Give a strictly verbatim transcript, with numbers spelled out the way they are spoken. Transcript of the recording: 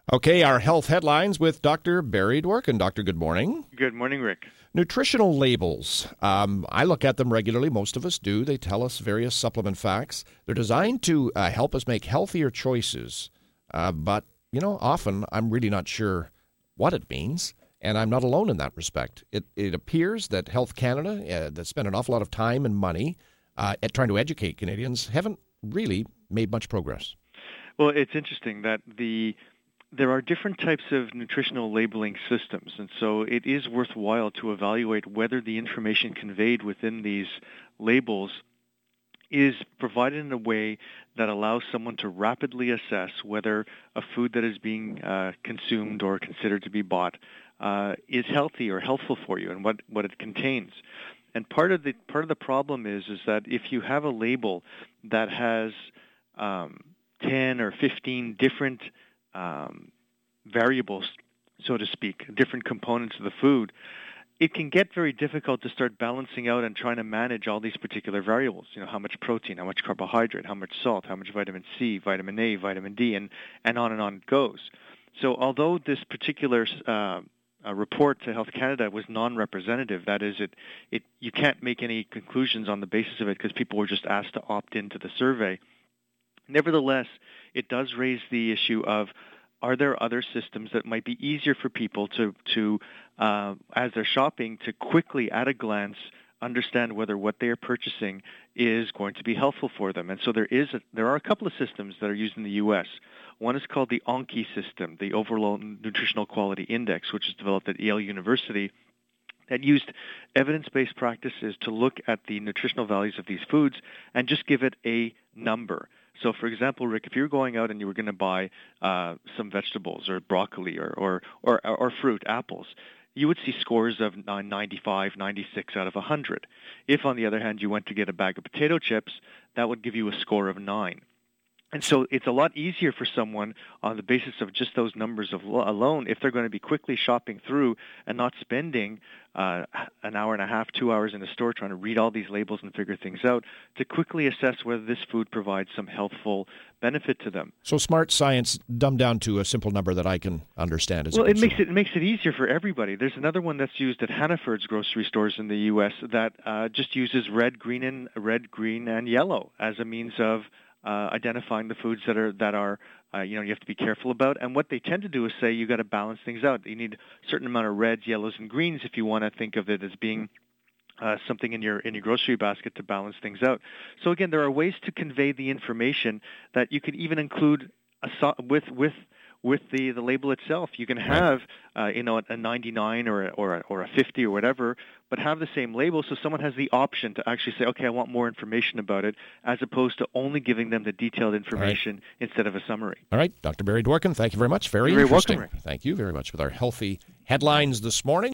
Okay, our health headlines with Doctor Barry Dworkin. Doctor, good morning. Good morning, Rick. Nutritional labels. Um, I look at them regularly. Most of us do. They tell us various supplement facts. They're designed to uh, help us make healthier choices. Uh, but, you know, often I'm really not sure what it means, and I'm not alone in that respect. It, it appears that Health Canada, uh, that spent an awful lot of time and money uh, at trying to educate Canadians, haven't really made much progress. Well, it's interesting that the there are different types of nutritional labeling systems, and so it is worthwhile to evaluate whether the information conveyed within these labels is provided in a way that allows someone to rapidly assess whether a food that is being uh, consumed or considered to be bought uh, is healthy or healthful for you, and what, what it contains. And part of the part of the problem is is that if you have a label that has um, ten or fifteen different um, variables, so to speak, different components of the food, it can get very difficult to start balancing out and trying to manage all these particular variables. You know, how much protein, how much carbohydrate, how much salt, how much vitamin C, vitamin A, vitamin D, and, and on and on it goes. So although this particular uh, uh, report to Health Canada was non-representative, that is, it, it you can't make any conclusions on the basis of it because people were just asked to opt into the survey. Nevertheless, it does raise the issue of, are there other systems that might be easier for people to, to uh, as they're shopping, to quickly, at a glance, understand whether what they are purchasing is going to be helpful for them? And so there is a, there are a couple of systems that are used in the U S. One is called the O N Q I system, the Overall Nutritional Quality Index, which is developed at Yale University, that used evidence-based practices to look at the nutritional values of these foods and just give it a number. So, for example, Rick, if you were going out and you were going to buy uh, some vegetables or broccoli or, or, or, or fruit, apples, you would see scores of ninety-five, ninety-six out of one hundred. If, on the other hand, you went to get a bag of potato chips, that would give you a score of nine. And so it's a lot easier for someone on the basis of just those numbers of alone, if they're going to be quickly shopping through and not spending uh, an hour and a half, two hours in a store trying to read all these labels and figure things out, to quickly assess whether this food provides some healthful benefit to them. So smart science dumbed down to a simple number that I can understand. As well, a it makes it, it makes it easier for everybody. There's another one that's used at Hannaford's grocery stores in the U S that uh, just uses red, green, and red, green, and yellow as a means of Uh, identifying the foods that are that are uh, you know you have to be careful about. And what they tend to do is say you got to balance things out. You need a certain amount of reds, yellows, and greens if you want to think of it as being uh, something in your in your grocery basket to balance things out. So again, there are ways to convey the information that you could even include a so- with with with the, the label itself. You can have uh, you know a ninety-nine or a, or a, or a fifty or whatever, but have the same label so someone has the option to actually say, okay, I want more information about it, as opposed to only giving them the detailed information right. instead of a summary. All right, Doctor Barry Dworkin, thank you very much. Very You're interesting. Welcome, Rick. Thank you very much with our healthy headlines this morning.